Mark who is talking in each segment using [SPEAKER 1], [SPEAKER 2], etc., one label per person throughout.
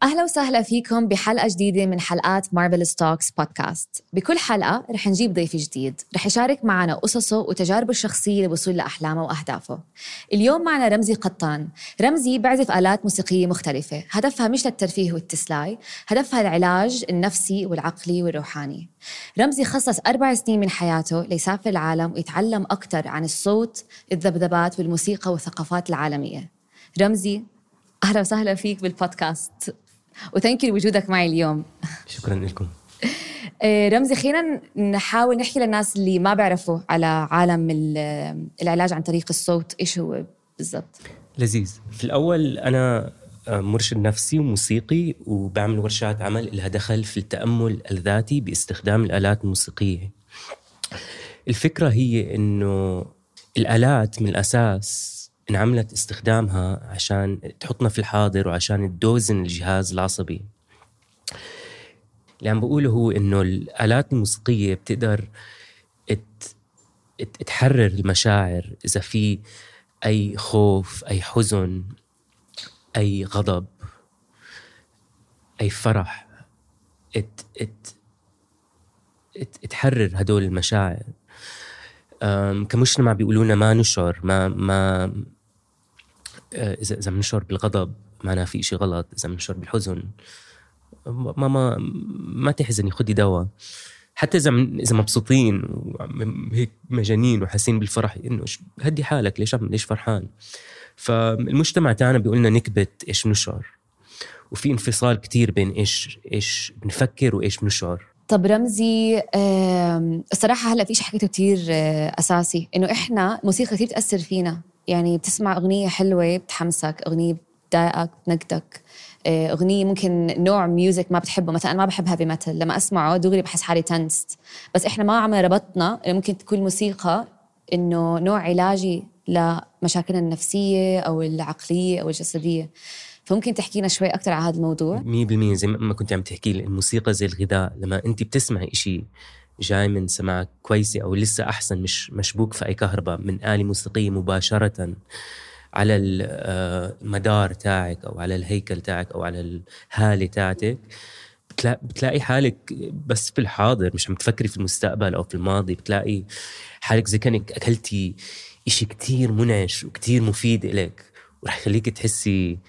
[SPEAKER 1] أهلا وسهلا فيكم بحلقة جديدة من حلقات مارفلous توكس بودكاست. بكل حلقة رح نجيب ضيف جديد رح يشارك معنا قصصه وتجاربه الشخصية للوصول لأحلامه وأهدافه. اليوم معنا رمزي قطان. رمزي بعزف آلات موسيقية مختلفة، هدفها مش للترفيه والتسلاي، هدفها العلاج النفسي والعقلي والروحاني. رمزي خصص 4 سنين من حياته ليسافر العالم ويتعلم أكتر عن الصوت، الذبذبات والموسيقى والثقافات العالمية. رمزي، أهلا وسهلا فيك بالبودكاست وثانك لوجودك معي اليوم.
[SPEAKER 2] شكرا لكم.
[SPEAKER 1] رمزي، خلينا نحاول نحكي للناس اللي ما بيعرفوا على عالم العلاج عن طريق الصوت، إيش هو بالضبط؟
[SPEAKER 2] لذيذ. في الأول أنا مرشد نفسي وموسيقي، وبعمل ورشات عمل لها دخل في التأمل الذاتي باستخدام الآلات الموسيقية. الفكرة هي إنه الآلات من الأساس انعملت استخدامها عشان تحطنا في الحاضر وعشان تدوزن الجهاز العصبي. اللي عم بقوله هو إنه الآلات الموسيقية بتقدر تحرر المشاعر. إذا في أي خوف، أي حزن، أي غضب، أي فرح، تحرر هدول المشاعر. كمجتمع بيقولونا ما نشعر، ما إذا بنشعر بالغضب معناه في إشي غلط. إذا بنشعر بالحزن ما تحزني، خدي دواء. حتى إذا مبسوطين هيك مجانين وحاسين بالفرح، إنه هدي حالك، ليش فرحان؟ فالمجتمع تاعنا بيقولنا نكبت إيش بنشعر، وفي انفصال كتير بين إيش بنفكر وإيش بنشعر.
[SPEAKER 1] طب رمزي، الصراحة هلأ في شيء حكيته كتير أساسي، إنه إحنا موسيقى كتير تأثر فينا. يعني بتسمع أغنية حلوة بتحمسك، أغنية بتضايقك بتنكدك، أغنية ممكن نوع ميوزك ما بتحبه. مثلا أنا ما بحب هابي ميتال، لما أسمعه دغري بحس حالي تنست. بس إحنا ما عم ربطنا إنه ممكن تكون موسيقى إنه نوع علاجي لمشاكلنا النفسية أو العقلية أو الجسدية. فممكن تحكينا شوي أكتر على هذا الموضوع؟
[SPEAKER 2] 100% زي ما كنت عم تحكي لي، الموسيقى زي الغذاء. لما أنت بتسمع إشي جاي من سماعك كويسة، أو لسه أحسن مش مشبوك في أي كهرباء، من آلة موسيقية مباشرة على المدار تاعك أو على الهيكل تاعك أو على الهالة تاعتك، بتلاقي حالك بس في الحاضر، مش عم تفكري في المستقبل أو في الماضي. بتلاقي حالك زي كأنك أكلتي إشي كتير منعش وكتير مفيد إليك، ورح يخليك تحسي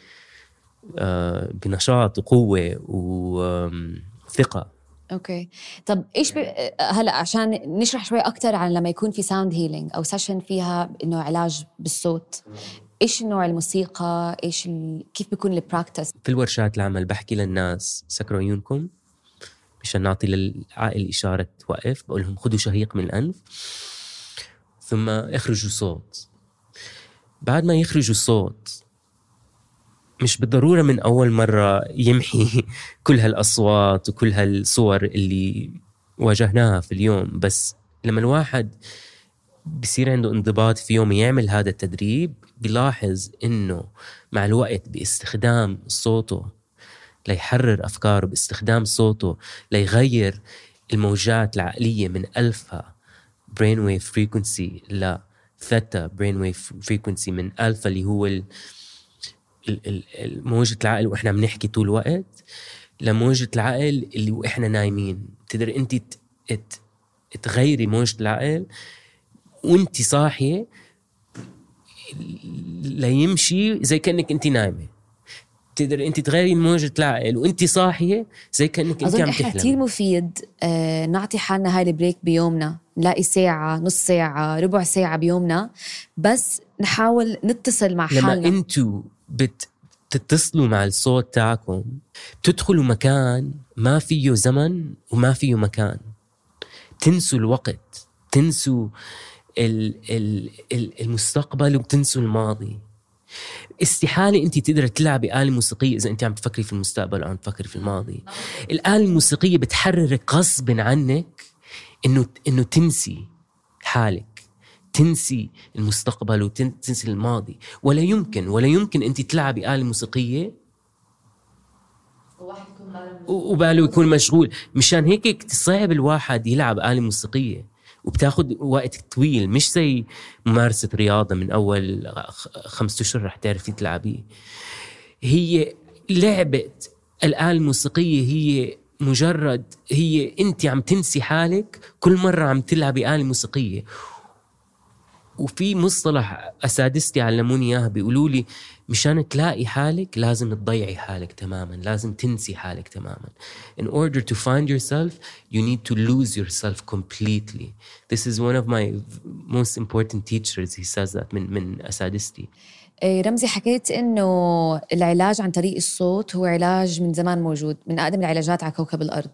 [SPEAKER 2] بنشاط وقوة وثقة.
[SPEAKER 1] اوكي. طب ايش هلا عشان نشرح شوي اكتر عن لما يكون في ساوند هيلينج او سيشن فيها انه علاج بالصوت، ايش نوع الموسيقى، كيف بيكون البراكتس؟
[SPEAKER 2] في الورشات العمل بحكي للناس سكروا عيونكم مشان نعطي للعائل إشارة توقف. بقول لهم خدوا شهيق من الأنف ثم اخرجوا صوت. بعد ما يخرجوا صوت، مش بالضرورة من أول مرة يمحي كل هالأصوات وكل هالصور اللي واجهناها في اليوم، بس لما الواحد بيصير عنده انضباط في يوم يعمل هذا التدريب، بيلاحظ إنه مع الوقت باستخدام صوته ليحرر أفكاره، باستخدام صوته ليغير الموجات العقلية من ألفا brainwave frequency ل ثيتا brainwave frequency، من ألفا اللي هو موجة العقل وإحنا بنحكي طول الوقت، لموجة العقل اللي وإحنا نايمين. تقدر أنت تغيري موجة العقل وأنت صاحية ليمشي زي كأنك أنت نايمة. تقدر أنت تغيري موجة العقل وأنت صاحية زي كأنك أنت عم تحلم.
[SPEAKER 1] كتير مفيد نعطي حالنا هاي البريك بيومنا، نلاقي ساعة، نص ساعة، ربع ساعة بيومنا، بس نحاول نتصل مع حالنا.
[SPEAKER 2] لما أنتوا بتتصلوا مع الصوت تاعكم، تدخلوا مكان ما فيه زمن وما فيه مكان، تنسوا الوقت، تنسوا المستقبل وتنسوا الماضي. استحالة أنت تقدر تلعبي آلة موسيقية إذا أنت عم تفكري في المستقبل أو عم تفكري في الماضي. الآلة الموسيقية بتحررك غصب عنك إنه تنسي حالك، تنسي المستقبل وتنسي الماضي. ولا يمكن أنت تلعبي آلة موسيقية وباله يكون مشغول. مشان هيك صعب الواحد يلعب آلة موسيقية، وبتاخد وقت طويل، مش زي ممارسة رياضة من أول 5 أشهر رح تعرفي تلعبيه. هي لعبة الآلة الموسيقية هي مجرد هي أنت عم تنسي حالك كل مرة عم تلعبي آلة موسيقية. وفي مصطلح أساتذتي علموني إياه، بيقولوا لي مشان تلاقي حالك لازم تضيعي حالك تماما، لازم تنسي حالك تماما. In order to find yourself you need to lose yourself completely. This is one of my most important teachers. He says that من أساتذتي.
[SPEAKER 1] رمزي، حكيت إنه العلاج عن طريق الصوت هو علاج من زمان موجود، من أقدم العلاجات على كوكب الأرض،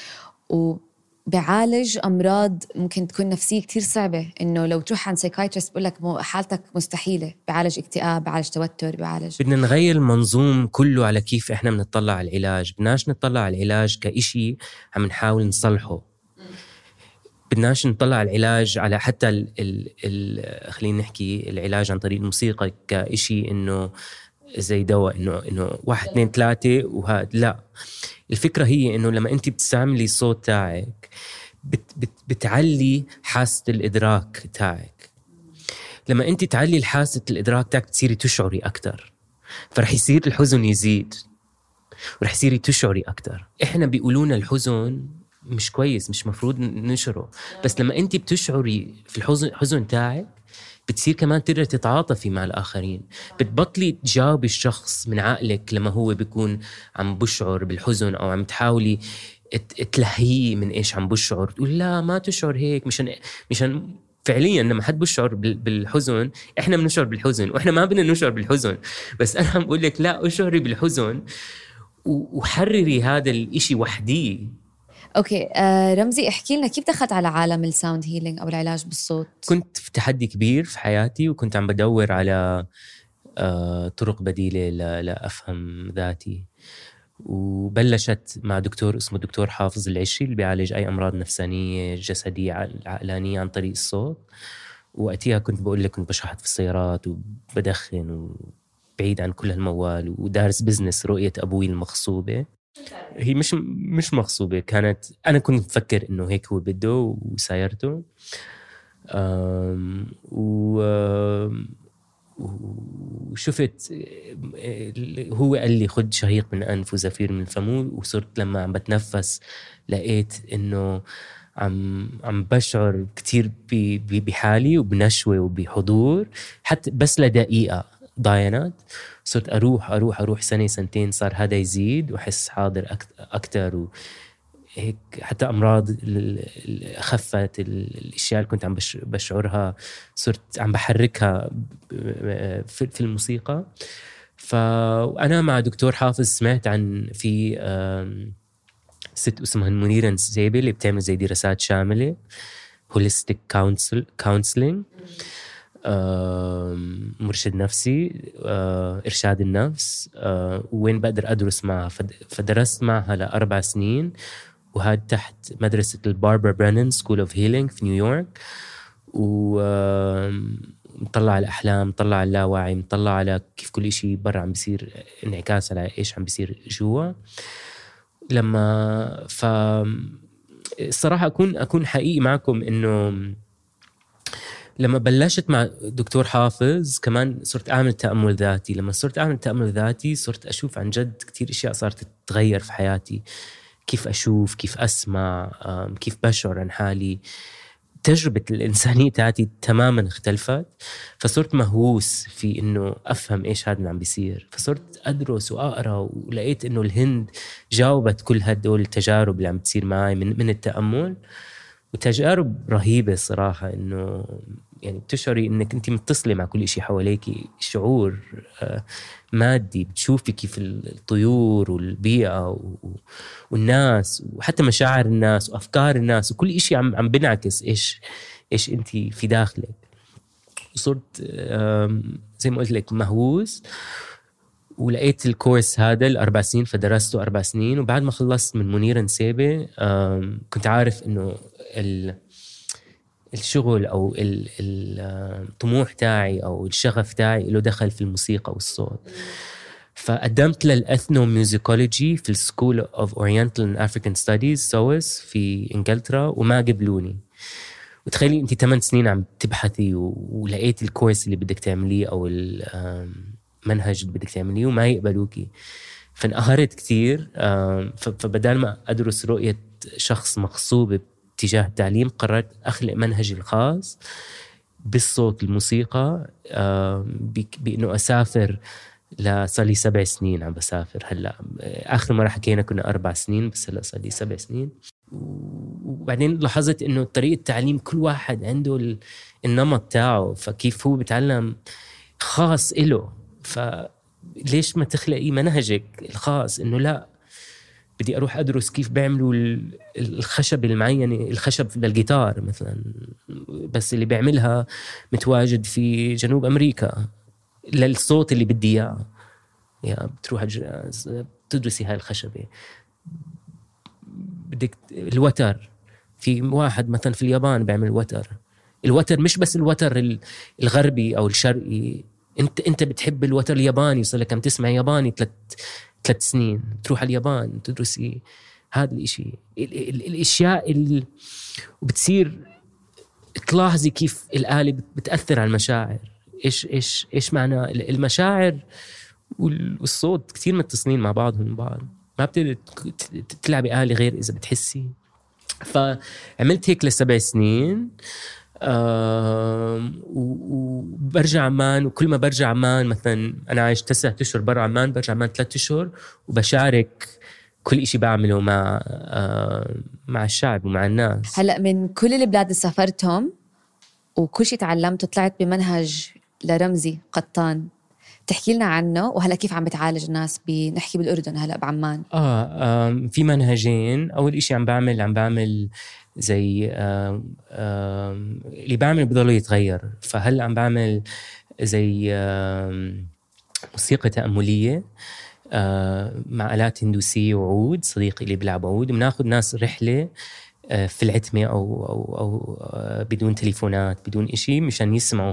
[SPEAKER 1] وبيعالج أمراض ممكن تكون نفسية كتير صعبة. إنه لو تروح عن سايكايترست بقول لك حالتك مستحيلة، بيعالج اكتئاب، بيعالج توتر، بيعالج.
[SPEAKER 2] بدنا نغير المنظوم كله على كيف إحنا بنطلع على العلاج. بدناش نطلع على العلاج كإشي عم نحاول نصلحه، بدناش نطلع على العلاج على حتى خلينا نحكي العلاج عن طريق الموسيقى كإشي إنه زي دواء، إنه 1 2 3 وهذا. لا، الفكرة هي إنه لما أنت بتستعملي الصوت تاعك بتعلي حاسة الإدراك تاعك. لما أنت تعلي حاسة الإدراك تاعك بتصيري تشعري أكتر، فرح يصير الحزن يزيد ورح يصيري تشعري أكتر. إحنا بيقولون الحزن مش كويس، مش مفروض ننشره، بس لما أنت بتشعري في الحزن تاعك بتصير كمان تقدر تتعاطفي مع الآخرين. بتبطلي تجاوبي الشخص من عقلك لما هو بيكون عم بشعر بالحزن أو عم تحاولي تلهيه من إيش عم بشعر، تقول لا ما تشعر هيك. مشان فعليا لما حد بشعر بالحزن إحنا بنشعر بالحزن، وإحنا ما بدنا نشعر بالحزن، بس أنا عم بقول لك لا، أشعري بالحزن وحرري هذا الإشي وحدي.
[SPEAKER 1] أوكي، رمزي، احكي لنا كيف دخلت على عالم الساوند هيلينج أو العلاج بالصوت؟
[SPEAKER 2] كنت في تحدي كبير في حياتي، وكنت عم بدور على طرق بديلة لأفهم ذاتي، وبلشت مع دكتور اسمه دكتور حافظ العشري اللي بيعالج أي أمراض نفسانية جسدية عقلانية عن طريق الصوت. وقتها كنت بقول لك كنت بشحط في السيارات وبدخن وبعيد عن كل هالموال، ودارس بزنس رؤية أبوي المغصوبة. هي مش مغصوبة، كانت أنا كنت مفكر إنه هيك هو بده وسايرته. وشفت هو قال لي خد شهيق من أنف وزفير من فمه، وصرت لما عم بتنفس لقيت إنه عم بشعر كتير بحالي وبنشوة وبحضور، حتى بس لدقيقة ضاينات. صرت أروح سنة سنتين، صار هذا يزيد وحس حاضر أكتر وهيك. حتى أمراض خفت، الأشياء اللي كنت عم بشعرها صرت عم بحركها في الموسيقى. فأنا مع دكتور حافظ سمعت عن في ست اسمها منيرة نسيبة اللي بتعمل زي دراسات شاملة holistic counseling، مرشد نفسي، إرشاد النفس، وين بقدر أدرس معها. فدرست معها ل4 سنين، وهذا تحت مدرسة الباربرا برينن سكول اوف هيلينج في نيويورك. ومطلع على الأحلام، مطلع على اللاوعي، مطلع على كيف كل إشي برا عم بيصير انعكاس على إيش عم بيصير جوا. لما الصراحة أكون حقيقي معكم إنه لما بلشت مع دكتور حافظ كمان صرت أعمل تأمل ذاتي. لما صرت أعمل تأمل ذاتي صرت أشوف عن جد كتير أشياء صارت تتغير في حياتي، كيف أشوف، كيف أسمع، كيف بشعر عن حالي. تجربة الإنسانية تاعتي تماماً اختلفت. فصرت مهووس في إنه أفهم إيش هذا اللي عم بيصير. فصرت أدرس وأقرأ، ولقيت إنه الهند جاوبت كل هدول التجارب اللي عم بتصير معي من التأمل. وتجارب رهيبة صراحة، إنه يعني بتشعري إنك أنت متصلة مع كل شيء حواليك، شعور مادي. بتشوفي كيف الطيور والبيئة والناس، وحتى مشاعر الناس وأفكار الناس، وكل شيء عم بنعكس إيش أنت في داخلك. وصرت زي ما قلت لك مهووس، ولقيت الكورس هذا 4 سنين، فدرسته 4 سنين. وبعد ما خلصت من منيرة نسيبة كنت عارف إنه الشغل أو الطموح تاعي أو الشغف تاعي له دخل في الموسيقى والصوت. فقدمت للأثنوميوزيكولوجي في السكول أوف أورينتال أند أفريكان ستاديز سويس في إنجلترا، وما قبلوني. وتخيلي أنت 8 سنين عم تبحثي ولقيت الكورس اللي بدك تعمليه أو المنهج اللي بدك تعمليه وما يقبلوكي. فانقهرت كتير. فبدال ما أدرس رؤية شخص مغصوب باتجاه التعليم، قررت أخلق منهجي الخاص بالصوت الموسيقى، بأنه أسافر. صار لي 7 سنين عم بسافر هلأ. آخر مرة حكينا كنا 4 سنين، بس هلأ صار لي 7 سنين. وبعدين لاحظت إنه طريقة التعليم كل واحد عنده النمط تاعه، فكيف هو بتعلم خاص إله. فليش ما تخلقي منهجك الخاص؟ إنه لا، بدي أروح أدرس كيف بيعملوا الخشب المعينة، الخشب للجيتار مثلا، بس اللي بيعملها متواجد في جنوب أمريكا للصوت اللي بدي إياه. يا بتروح تدرسي هاي الخشبة. بدك الوتر، في واحد مثلا في اليابان بيعمل الوتر مش بس الوتر الغربي أو الشرقي. أنت بتحب الوتر الياباني، صار لك عم تسمع ياباني 3 سنين، تروح على اليابان تدرسي هذا الاشي، الاشياء وبتصير تلاحظي كيف الآلة بتأثر على المشاعر. ايش معنى المشاعر والصوت كتير متصلين مع بعضهم بعض. ما بتقدر تلعبي آلة غير إذا بتحسي. فعملت هيك ل7 سنين. وبرجع عمان، وكل ما برجع عمان مثلا أنا عايش 9 أشهر برا عمان، برجع عمان 3 أشهر وبشارك كل إشي بعمله مع الشعب ومع الناس.
[SPEAKER 1] هلأ من كل البلاد اللي سافرتهم وكل شيء تعلمته، طلعت بمنهج لرمزي قطان، تحكي لنا عنه. وهلأ كيف عم بتعالج الناس نحكي بالأردن هلأ بعمان؟
[SPEAKER 2] في منهجين. أول إشي عم بعمل زي اللي بعمل بضل يتغير. فهل عم بعمل زي موسيقى تأملية مع آلات هندوسية وعود. صديقي اللي بيلعب عود، بناخد ناس رحلة في العتمة أو بدون تليفونات بدون إشي، مشان يسمعوا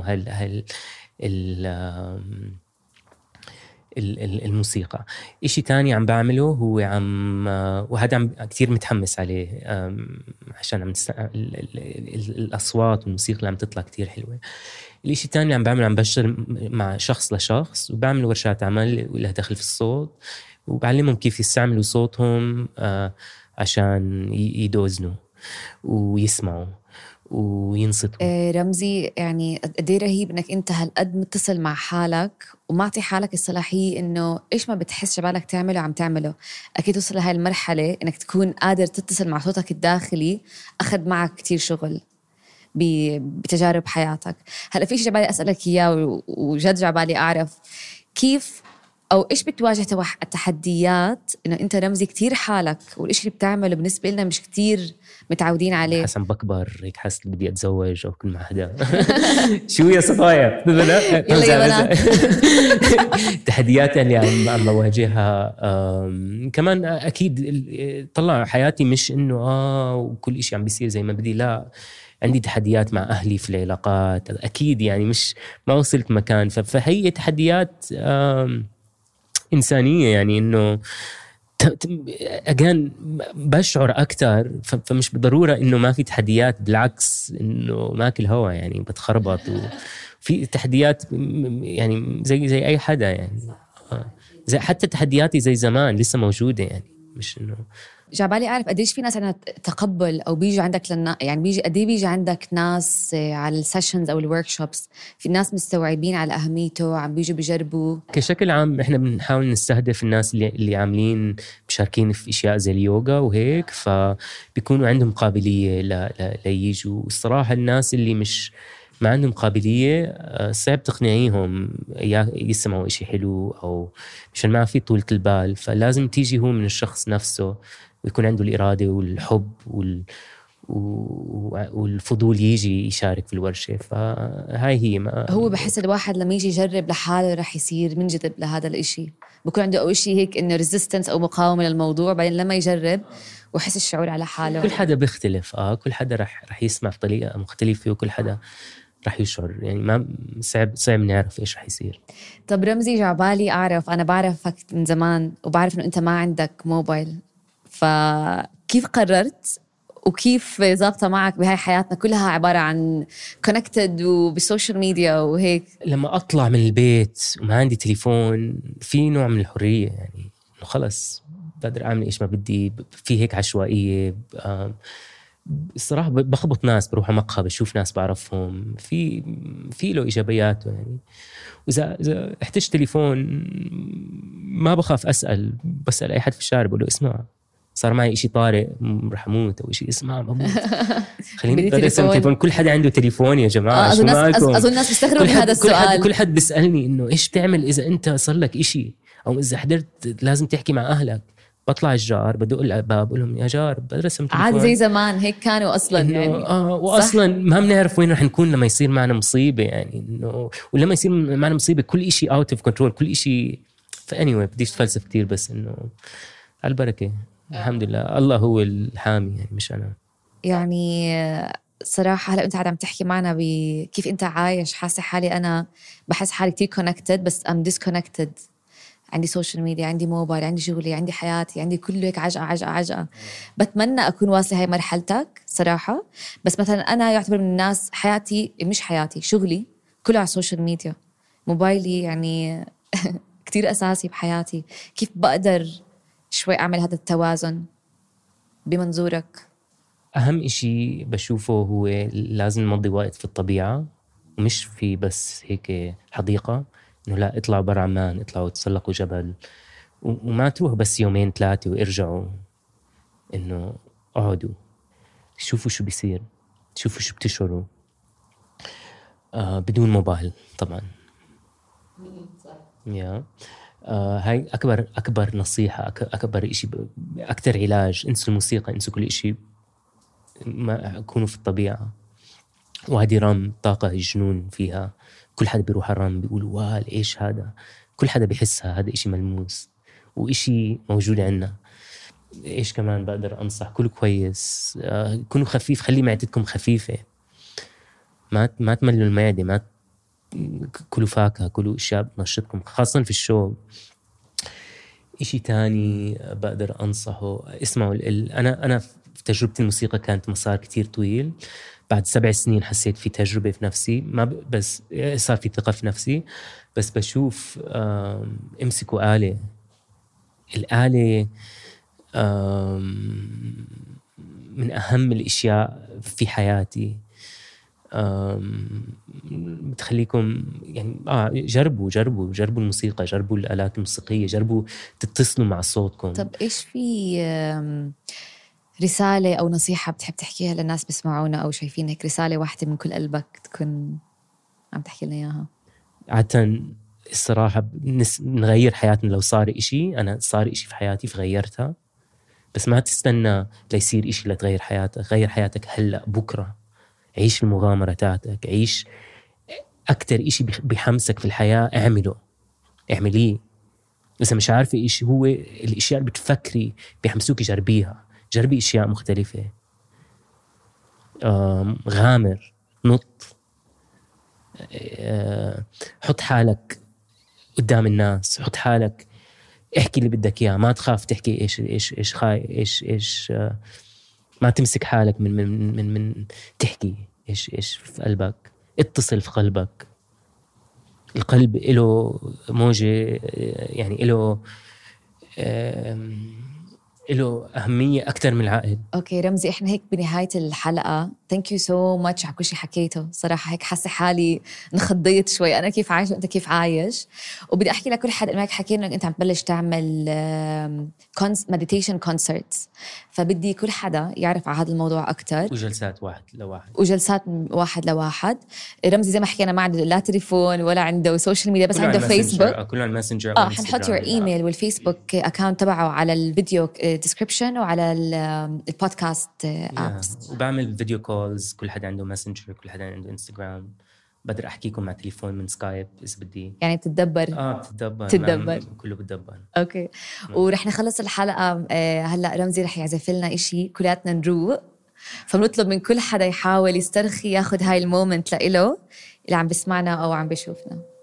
[SPEAKER 2] الموسيقى. إشي تاني عم بعمله هو وهذا عم كتير متحمس عليه، عشان الأصوات والموسيقى اللي عم تطلع كتير حلوة. الإشي التاني عم بعمله، عم بشتغل مع شخص لشخص، وبعمل ورشات عمل ولها دخل في الصوت، وبعلمهم كيف يستعملوا صوتهم عشان يدوزنوا ويسمعوا وينصتوا.
[SPEAKER 1] رمزي، يعني قد ايه رهيب انك انت هالقد متصل مع حالك ومعطي حالك الصلاحية انه ايش ما بتحس بالك تعمله عم تعمله. اكيد توصل لهاي المرحلة انك تكون قادر تتصل مع صوتك الداخلي، اخذ معك كتير شغل بتجارب حياتك. هلا في شيء جبالي اسألك اياه، وجد جبالي اعرف كيف أو إيش بتواجه التحديات إنه أنت رمزي كتير حالك، والإشي اللي بتعمله بالنسبة لنا مش كتير متعودين عليه.
[SPEAKER 2] حسن بكبر هيك، حاسس بدي أتزوج أو كل مع حدا. شو يا صفايا؟
[SPEAKER 1] يلا يا بنات.
[SPEAKER 2] التحديات اللي عم بواجهها كمان أكيد. طلع حياتي مش إنه وكل إشي عم بيصير زي ما بدي، لا، عندي تحديات مع أهلي في العلاقات أكيد، يعني مش ما وصلت مكان. فهي تحديات إنسانية، يعني إنه أجان بشعر أكتر. فمش بالضرورة إنه ما في تحديات، بالعكس إنه ماكل هوا يعني بتخربط، وفي تحديات يعني زي أي حدا يعني. زي حتى تحدياتي زي زمان لسه موجودة، يعني مش إنه.
[SPEAKER 1] جعبالي أعرف قديش في ناس عندها تقبل أو بيجي عندك يعني بيجي عندك ناس على السيشنز أو الوركشوبس، في ناس مستوعبين على أهميته، عم بيجوا بيجربوا.
[SPEAKER 2] كشكل عام إحنا بنحاول نستهدف الناس اللي عاملين مشاركين في أشياء زي اليوغا وهيك، فبيكونوا عندهم قابلية ليجوا. الصراحة الناس اللي ما عندهم قابلية صعب تقنعيهم يسمعوا إشي حلو، أو مشان ما في طولة البال. فلازم تيجي هو من الشخص نفسه، ويكون عنده الإرادة والحب والفضول يجي يشارك في الورشة. فهاي هي
[SPEAKER 1] هو بحس الواحد لما يجي يجرب لحاله رح يصير منجذب لهذا الإشي، بكون عنده أول شيء هيك إنه ريزيستنس أو مقاومة للموضوع، بعدين لما يجرب وحس الشعور على حاله.
[SPEAKER 2] كل حدا بيختلف، كل حدا رح يسمع بطريقة مختلفة، وكل حدا رح يشعر، يعني ما صعب نعرف إيش رح يصير.
[SPEAKER 1] طب رمزي، جعبالي أعرف، أنا بعرفك من زمان وبعرف إنه أنت ما عندك موبايل، فكيف قررت وكيف ضابطة معك بهاي حياتنا كلها عبارة عن كونكتد وبالسوشيال ميديا وهيك؟
[SPEAKER 2] لما أطلع من البيت وما عندي تليفون، في نوع من الحرية، يعني خلص بقدر أعمل إيش ما بدي. في هيك عشوائية. الصراحة بخبط ناس، بروح مقهى بشوف ناس بعرفهم، في له إيجابياته يعني. وإذا احتجت تليفون ما بخاف أسأل، بسأل أي حد في الشارع بقول له اسمع صار معي إشي طارئ رح أموت أو إشي، اسمع بموت خليني بدرسم تليفون. كل حد عنده تليفون يا جماعة.
[SPEAKER 1] أظن الناس بيستغربوا من هذا السؤال.
[SPEAKER 2] كل حد بيسألني إنه إيش تعمل إذا أنت صار لك إشي، أو إذا حضرت لازم تحكي مع أهلك. بطلع الجار بدق الباب بقول لهم يا جار بدرسم تليفون.
[SPEAKER 1] عادي زي زمان هيك كانوا أصلا يعني.
[SPEAKER 2] وأصلا ما بنعرف وين رح نكون لما يصير معنا مصيبة يعني. إنه ولما يصير معنا مصيبة كل إشي out of control، كل إشي. فanyway بديش تفلسف كتير، بس إنه على البركة الحمد لله، الله هو الحامي يعني مش أنا.
[SPEAKER 1] يعني صراحة هلأ أنت عم تحكي معنا بكيف أنت عايش، حاسة حالي أنا بحس حالي كتير connected بس I'm disconnected. عندي سوشيال ميديا، عندي موبايل، عندي شغلي، عندي حياتي، عندي كله هيك عجقة. بتمنى أكون واصلة هاي مرحلتك صراحة. بس مثلا أنا يعتبر من الناس حياتي مش حياتي، شغلي كله على السوشيال ميديا، موبايلي يعني كتير أساسي بحياتي. كيف بقدر شوي أعمل هذا التوازن بمنظورك؟
[SPEAKER 2] أهم إشي بشوفه هو لازم نمضي وقت في الطبيعة، ومش في بس هيك حديقة. إنه لا، اطلعوا برا عمان، اطلعوا تسلقوا جبل، وما تروحوا بس 2-3 وارجعوا. إنه اقعدوا شوفوا شو بيصير، شوفوا شو بتشعروا. بدون موبايل طبعا. هاي أكبر نصيحة، أكبر إشي، أكتر علاج. انسوا الموسيقى، انسوا كل إشي، ما كونوا في الطبيعة. وهذه رام طاقة الجنون فيها. كل حدا بيروح الرام بيقول وال إيش هذا، كل حدا بيحسها. هذا إشي ملموس وإشي موجود عنا. إيش كمان بقدر أنصح؟ كله كويس، كونوا خفيف، خلي معدتكم خفيفة، ما تملوا المعدة، ما كلوا فاكهة، كلوا أشياء بتنشطكم خاصة في الشغل. إشي تاني بقدر أنصحه، اسمعوا أنا في تجربتي الموسيقى كانت مسار كتير طويل. بعد 7 سنين حسيت في تجربة في نفسي، ما بس صار في ثقة في نفسي. بس بشوف امسكوا آلة. الآلة من أهم الأشياء في حياتي. بتخليكم يعني جربوا الموسيقى، جربوا الآلات الموسيقية، جربوا تتصلوا مع صوتكم.
[SPEAKER 1] طب إيش في رسالة أو نصيحة بتحب تحكيها للناس بيسمعونا أو شايفينك؟ رسالة واحدة من كل قلبك تكون عم تحكي لنا إياها.
[SPEAKER 2] عادة الصراحة نغير حياتنا. لو صار إشي، أنا صار إشي في حياتي فغيرتها. بس ما تستنى ليصير إشي لتغير حياتك. غير حياتك هلأ بكرة. عيش المغامرة تاعتك، عيش أكتر إشي بحمسك في الحياة، اعمليه. إذا مش عارفة إيش هو الأشياء اللي بتفكري بيحمسوك، جربي أشياء مختلفة. غامر، نط، حط حالك قدام الناس، حط حالك، احكي اللي بدك إياه، ما تخاف تحكي إيش ما تمسك حالك من تحكي إيش في قلبك. اتصل في قلبك. القلب له موجة، يعني له أهمية أكتر من العقل.
[SPEAKER 1] أوكي رمزي، إحنا هيك بنهاية الحلقة. Thank you so much على كل شيء حكيته. صراحة هيك حاسة حالي انخضيت شوي. أنا كيف عايش وأنت كيف عايش. وبدي أحكي لكل حد إنك حكينا إنك أنت عم تبلش تعمل meditation concerts، فبدي كل حدا يعرف على هذا الموضوع أكتر.
[SPEAKER 2] وجلسات واحد لواحد.
[SPEAKER 1] رمزي زي ما حكينا ما عنده لا تليفون ولا عنده سوشيال ميديا، بس عنده فيسبوك.
[SPEAKER 2] كله على الماسنجر.
[SPEAKER 1] حنحط your email والفيسبوك أكاونت تبعه على الفيديو ديسكريبشن وعلى البودكاست ابس.
[SPEAKER 2] وبعمل فيديو كولز. كل حدا عنده ماسنجر، كل حدا عنده انستغرام. بقدر احكيكم مع تليفون من سكايب اذا بدي.
[SPEAKER 1] يعني بتتدبر.
[SPEAKER 2] بتتدبر كله بتدبر.
[SPEAKER 1] اوكي. ورح نخلص الحلقه هلا رمزي رح يعزف لنا إشي كلياتنا نروق، فبنطلب من كل حدا يحاول يسترخي، ياخد هاي المومنت لإله اللي عم بسمعنا او عم بيشوفنا.